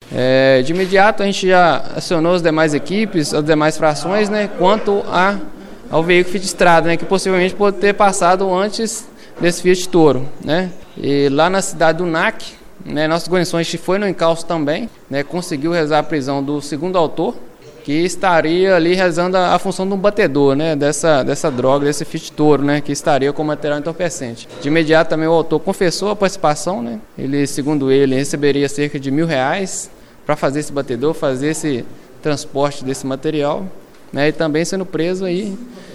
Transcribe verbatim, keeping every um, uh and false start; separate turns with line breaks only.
É, de imediato a gente já acionou as demais equipes, as demais frações, né, quanto a, ao veículo Fiat Strada, né, que possivelmente pode ter passado antes desse Fiat Toro, né. E lá na cidade do N A C, né, nossas guarnições, a gente foi no encalço também, né, conseguiu rezar a prisão do segundo autor, que estaria ali rezando a, a função de um batedor, né, dessa, dessa droga, desse Fiat Toro, né, que estaria com material entorpecente. De imediato também o autor confessou a participação, né, ele, segundo ele, receberia cerca de mil reais para fazer esse batedor, fazer esse transporte desse material, né, e também sendo preso aí